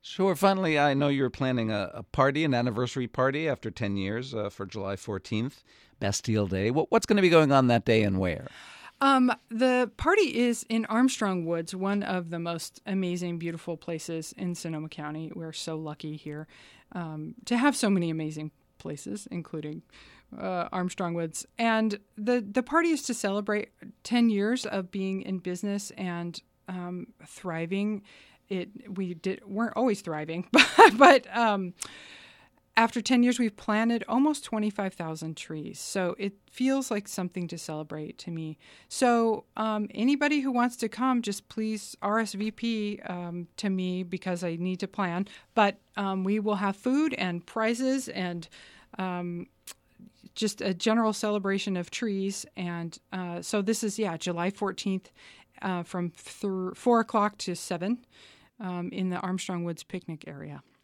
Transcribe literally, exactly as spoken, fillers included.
Sure. Finally, I know you're planning a, a party, an anniversary party after ten years uh, for July fourteenth, Bastille Day. What, what's going to be going on that day and where? Um, the party is in Armstrong Woods, one of the most amazing, beautiful places in Sonoma County. We're so lucky here um, to have so many amazing places, including uh, Armstrong Woods. And the, the party is to celebrate ten years of being in business and um, thriving. It we did weren't always thriving, but, but um, after ten years, we've planted almost twenty-five thousand trees. So it feels like something to celebrate to me. So um, anybody who wants to come, just please R S V P um, to me because I need to plan. But um, we will have food and prizes and um, just a general celebration of trees. And uh, so this is, yeah, July fourteenth uh, from th- four o'clock to seven um, in the Armstrong Woods picnic area.